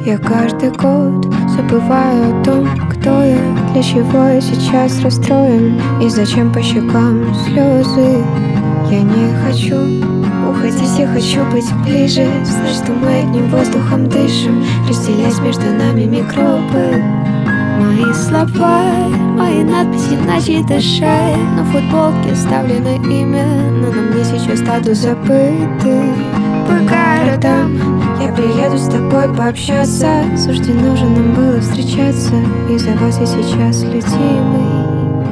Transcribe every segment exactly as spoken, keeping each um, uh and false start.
Я каждый год забываю о том, кто я, для чего я сейчас расстроен и зачем по щекам слезы. Я не хочу уходить, я хочу быть ближе, знать, что мы одним воздухом дышим, разделять между нами микробы. Мои слова, мои надписи на чьей-то шее, на футболке оставлено имя, но на мне сейчас статус забытый. По городам я приеду с тобой пообщаться, суждено же нам было встречаться, из-за вас я сейчас любимый.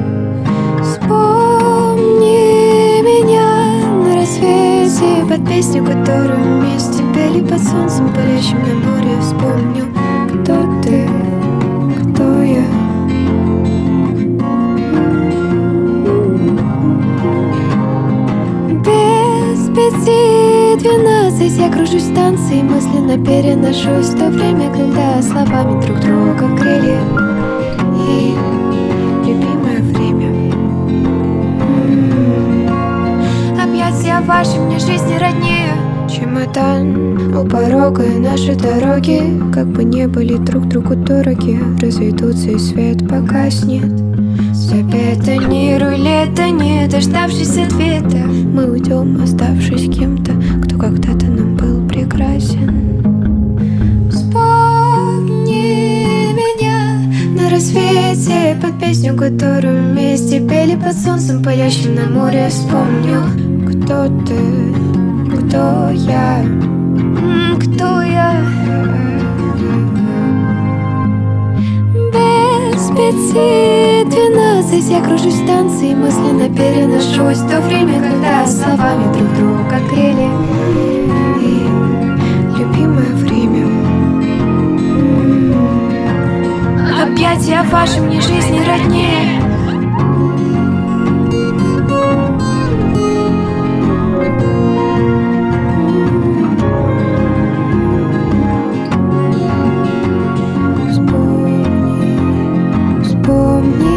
Вспомни меня на рассвете под песню, которую вместе пели под солнцем, палящим на море. Вспомню, кто ты, кто я. Без пяти двенадцать я кружусь в танце, мысленно переношусь в то время, когда словами друг друга грели. И любимое время. Объятия ваши мне жизни роднее. Чемодан у порога, и наши дороги, как бы не были друг другу дороги, разойдутся и свет погаснет. Забетонируй лето, не дождавшись ответа, мы уйдем, оставшись кем-то, кто когда-то нам был прекрасен. Вспомни меня на рассвете под песню, которую вместе пели под солнцем, палящим на море. Вспомню, кто ты, кто я, кто я. Без пяти двенадцать я кружусь в танце и мысленно переношусь в то время, когда словами друг друга грели. И любимое время. Объятия ваши мне жизни роднее. Вспомни, вспомни.